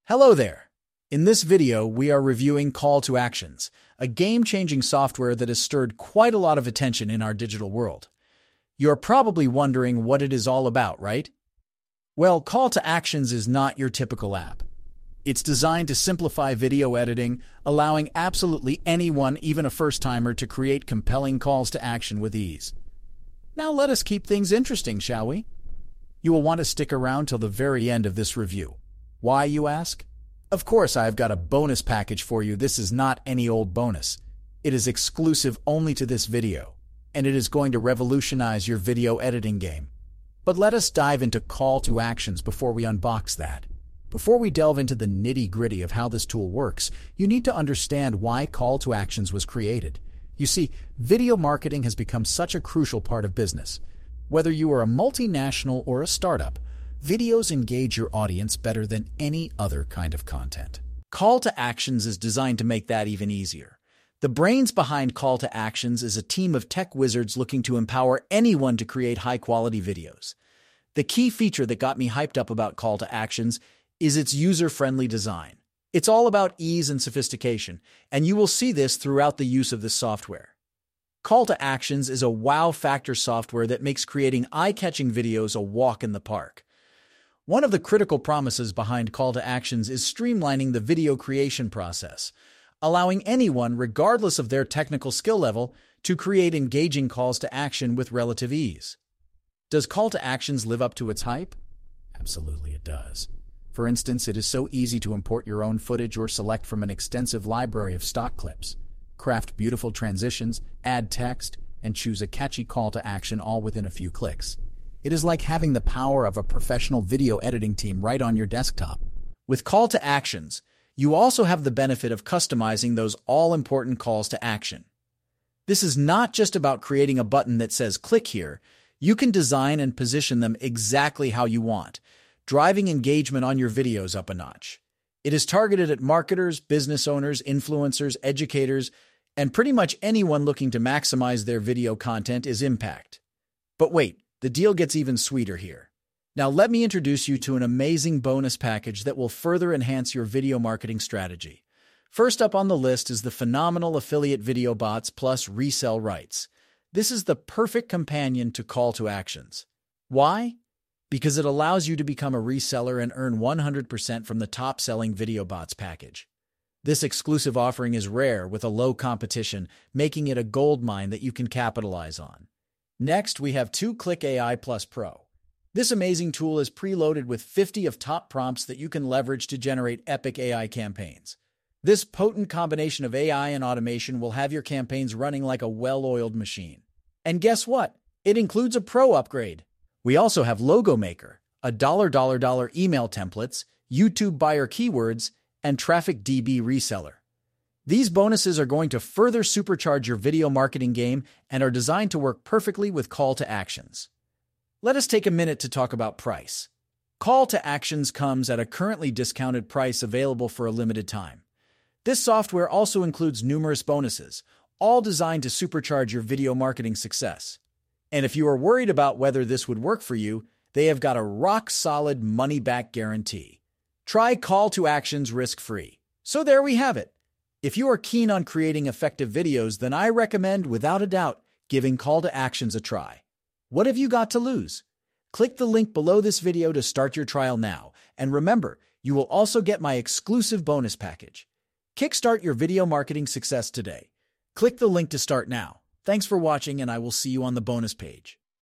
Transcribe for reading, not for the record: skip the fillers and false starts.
Hello there! In this video, we are reviewing Call to Actions, a game-changing software that has stirred quite a lot of attention in our digital world. You're probably wondering what it is all about, right? Well, Call to Actions is not your typical app. It's designed to simplify video editing, allowing absolutely anyone, even a first-timer, to create compelling calls to action with ease. Now let us keep things interesting, shall we? You will want to stick around till the very end of this review. Why, you ask? Of course, I've got a bonus package for you. This is not any old bonus. It is exclusive only to this video, and it is going to revolutionize your video editing game. But let us dive into Call to Actions before we unbox that. Before we delve into the nitty-gritty of how this tool works, you need to understand why Call to Actions was created. You see, video marketing has become such a crucial part of business. Whether you are a multinational or a startup, videos engage your audience better than any other kind of content. Call to Actions is designed to make that even easier. The brains behind Call to Actions is a team of tech wizards looking to empower anyone to create high-quality videos. The key feature that got me hyped up about Call to Actions is its user-friendly design. It's all about ease and sophistication, and you will see this throughout the use of this software. Call to Actions is a wow factor software that makes creating eye-catching videos a walk in the park. One of the critical promises behind Call to Actions is streamlining the video creation process, allowing anyone, regardless of their technical skill level, to create engaging calls to action with relative ease. Does Call to Actions live up to its hype? Absolutely it does. For instance, it is so easy to import your own footage or select from an extensive library of stock clips, craft beautiful transitions, add text, and choose a catchy call to action all within a few clicks. It is like having the power of a professional video editing team right on your desktop. With Call to Actions, you also have the benefit of customizing those all-important calls to action. This is not just about creating a button that says click here. You can design and position them exactly how you want, driving engagement on your videos up a notch. It is targeted at marketers, business owners, influencers, educators, and pretty much anyone looking to maximize their video content is impact. But wait, the deal gets even sweeter here. Now let me introduce you to an amazing bonus package that will further enhance your video marketing strategy. First up on the list is the phenomenal Affiliate Video Bots plus Resell Rights. This is the perfect companion to Call to Actions. Why? Because it allows you to become a reseller and earn 100% from the top-selling Video Bots package. This exclusive offering is rare with a low competition, making it a goldmine that you can capitalize on. Next, we have 2Click AI Plus Pro. This amazing tool is preloaded with 50 of top prompts that you can leverage to generate epic AI campaigns. This potent combination of AI and automation will have your campaigns running like a well-oiled machine. And guess what? It includes a pro upgrade. We also have Logo Maker, a $$ email templates, YouTube buyer keywords, and Traffic DB reseller. These bonuses are going to further supercharge your video marketing game and are designed to work perfectly with Call to Actions. Let us take a minute to talk about price. Call to Actions comes at a currently discounted price available for a limited time. This software also includes numerous bonuses, all designed to supercharge your video marketing success. And if you are worried about whether this would work for you, they have got a rock-solid money-back guarantee. Try Call to Actions risk-free. So there we have it. If you are keen on creating effective videos, then I recommend, without a doubt, giving Call to Actions a try. What have you got to lose? Click the link below this video to start your trial now. And remember, you will also get my exclusive bonus package. Kickstart your video marketing success today. Click the link to start now. Thanks for watching, and I will see you on the bonus page.